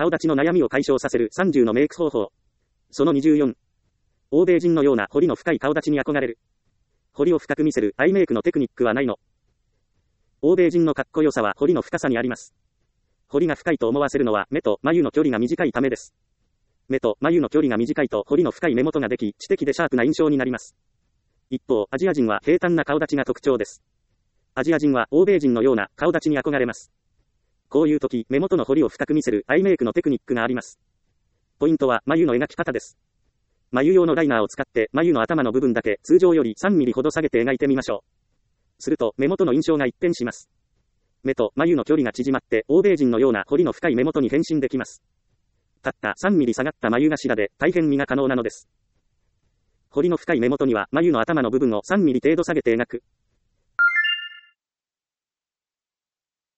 顔立ちの悩みを解消させる30のメイク方法。その24。欧米人のような彫りの深い顔立ちに憧れる。彫りを深く見せるアイメイクのテクニックはないの。欧米人のかっこよさは彫りの深さにあります。彫りが深いと思わせるのは目と眉の距離が短いためです。目と眉の距離が短いと彫りの深い目元ができ、知的でシャープな印象になります。一方、アジア人は平坦な顔立ちが特徴です。アジア人は欧米人のような顔立ちに憧れます。こういう時、目元の彫りを深く見せるアイメイクのテクニックがあります。ポイントは眉の描き方です。眉用のライナーを使って眉の頭の部分だけ通常より3ミリほど下げて描いてみましょう。すると目元の印象が一変します。目と眉の距離が縮まって欧米人のような彫りの深い目元に変身できます。たった3ミリ下がった眉頭で大変美が可能なのです。彫りの深い目元には眉の頭の部分を3ミリ程度下げて描く。